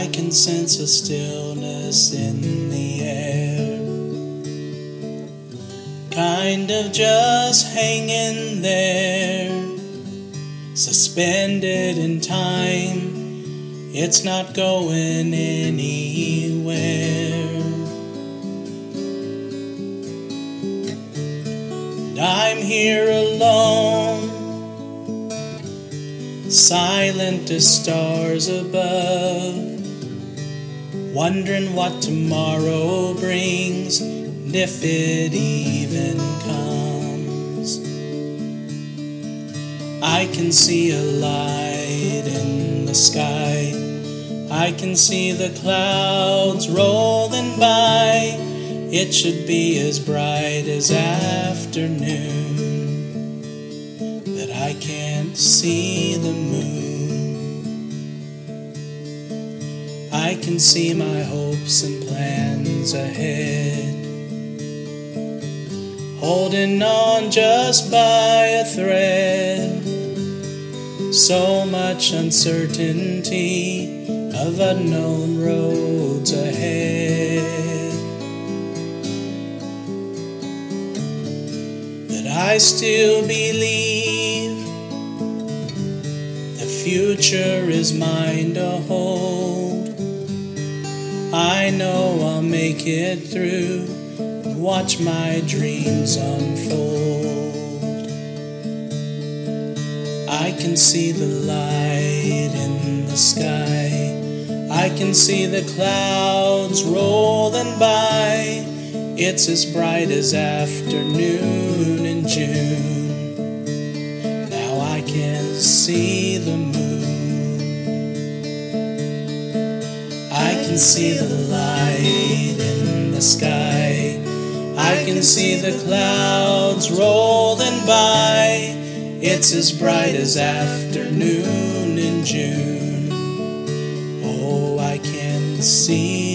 I can sense a stillness in the air, kind of just hanging there, suspended in time. It's not going anywhere. And I'm here alone, silent as stars above, wondering what tomorrow brings, and if it even comes. I can see a light in the sky, I can see the clouds rolling by. It should be as bright as afternoon, but I can't see the moon. I can see my hopes and plans ahead, holding on just by a thread. So much uncertainty of unknown roads ahead, but I still believe the future is mine to hold. I know I'll make it through and watch my dreams unfold. I can see the light in the sky, I can see the clouds rolling by. It's as bright as afternoon in June. Now I can see the moon. I can see the light in the sky, I can see the clouds rolling by. It's as bright as afternoon in June. Oh, I can see